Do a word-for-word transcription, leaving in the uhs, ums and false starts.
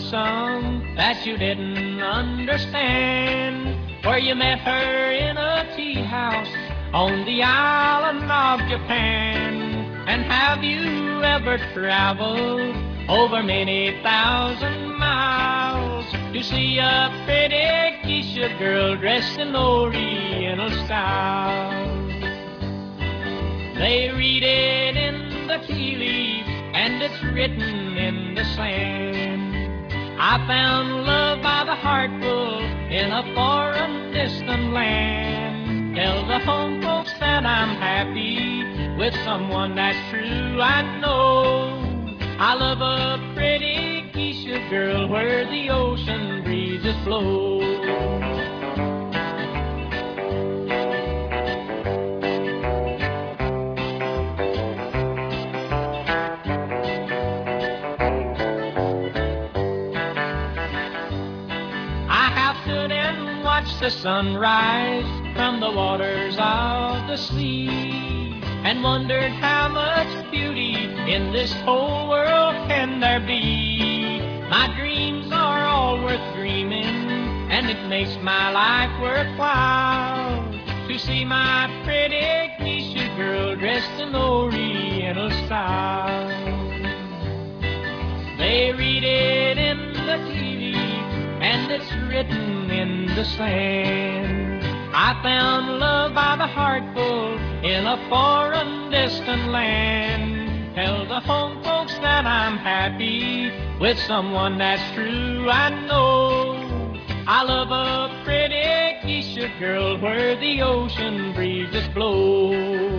some that you didn't understand, where you met her in a tea house on the island of Japan. And have you ever traveled over many thousand miles to see a pretty geisha girl dressed in Oriental style? They read it in the tea leaves and it's written in the sand. I found love by the heartful in a foreign distant land. Tell the home folks that I'm happy with someone that's true. I know I love a pretty geisha girl where the ocean breezes blow. I have stood and watched the sunrise from the waters of the sea, and wondered how much beauty in this whole world can there be. My dreams are all worth dreaming, and it makes my life worthwhile to see my pretty geisha girl dressed in Oriental style. They read it in the tea leaves and it's written in the sand. I found love by the heartful in a foreign distant land. Tell the home folks that I'm happy with someone that's true. I know I love a pretty geisha girl where the ocean breezes blow.